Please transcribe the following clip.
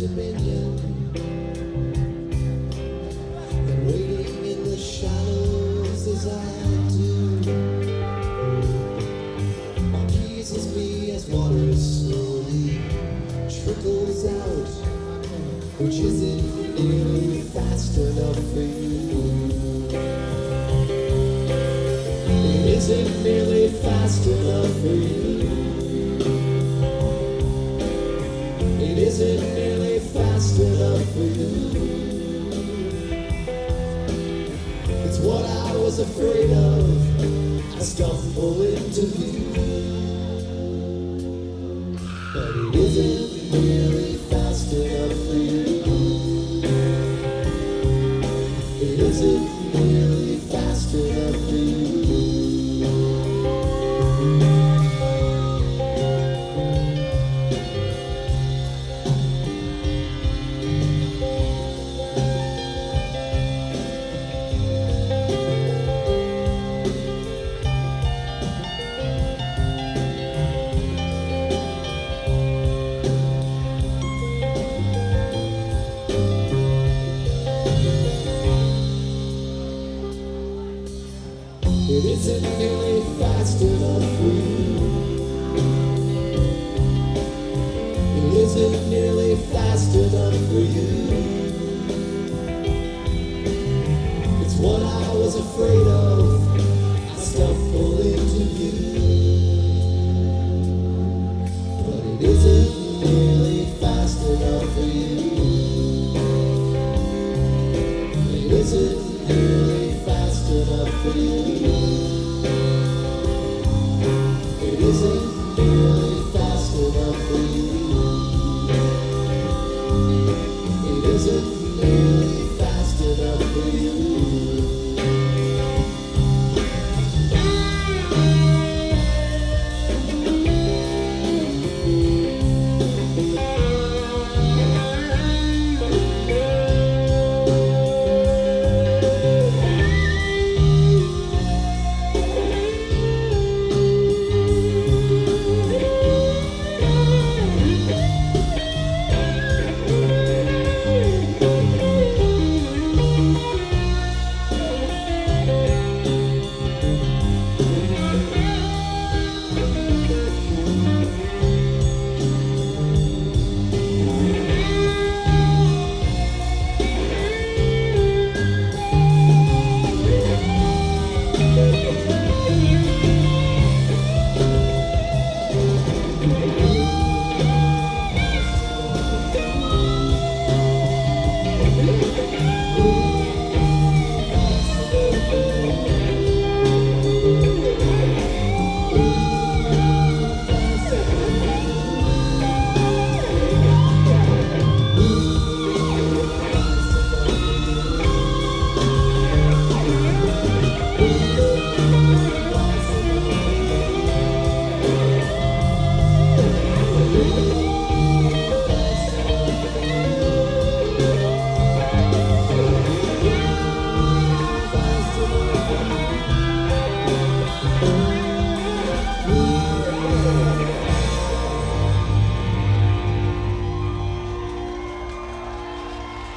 dominion, and waiting in the shadows as I do. Appeases me as water slowly trickles out, which isn't nearly fast enough for you. It isn't nearly fast enough for you. It isn't nearly fast enough for you. It's what I was afraid of. I stumble into view, but it isn't nearly fast enough for you. It isn't nearly fast enough for you. It isn't nearly fast enough for you. It isn't nearly fast enough for you. It's what I was afraid of.